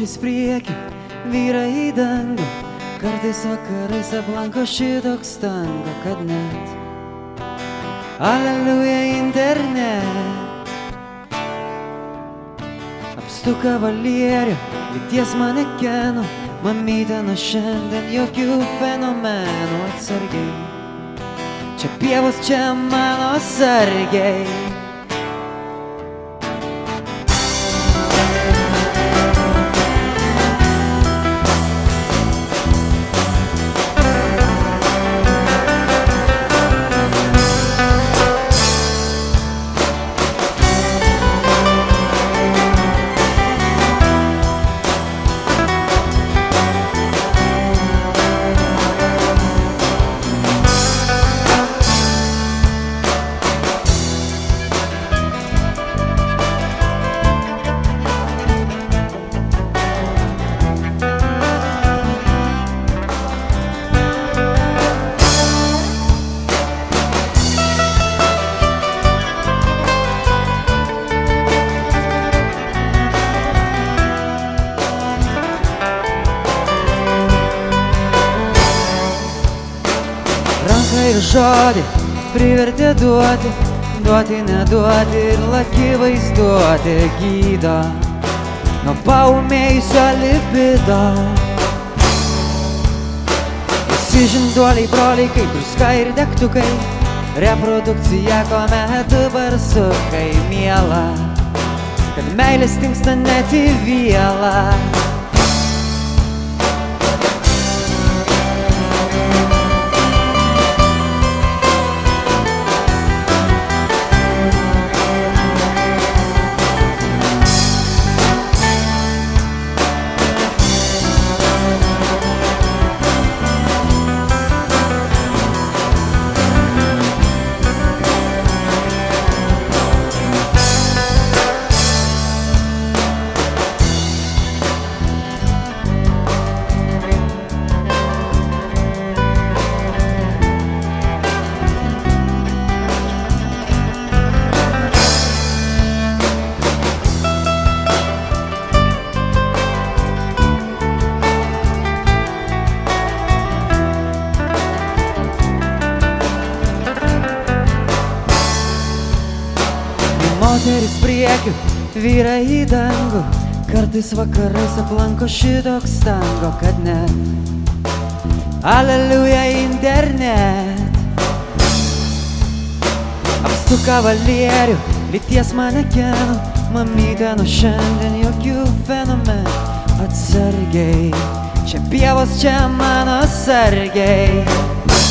moteris prieki, vyrai į dangų, kartais vakarais aplanko šitoks tango, kad net Aleliuja internet apstu kavalierių, lyties manekenų, mamytė nuo šiandien jokių fenomenų, atsargiai. Čia pievos, čia mano sargiai. Ranką ir žodį privertė duoti, duoti, neduoti ir laki vaizduoti gydo nuo paūmėjusio libido. Visi žinduoliai broliai kaip druska ir degtukai, reprodukcija kuomet barsukai miela, kad meilės tingsta net į vielą. Moteris priekiu, vyrai į dangų, kartais vakarais aplanko šitoks tango, kad net Aleliuja internet apstu kavalierių, lyties manekenų, mamytė nuo šiandien jokių fenomenų, atsargiai. Čia pievos, čia mano sargiai.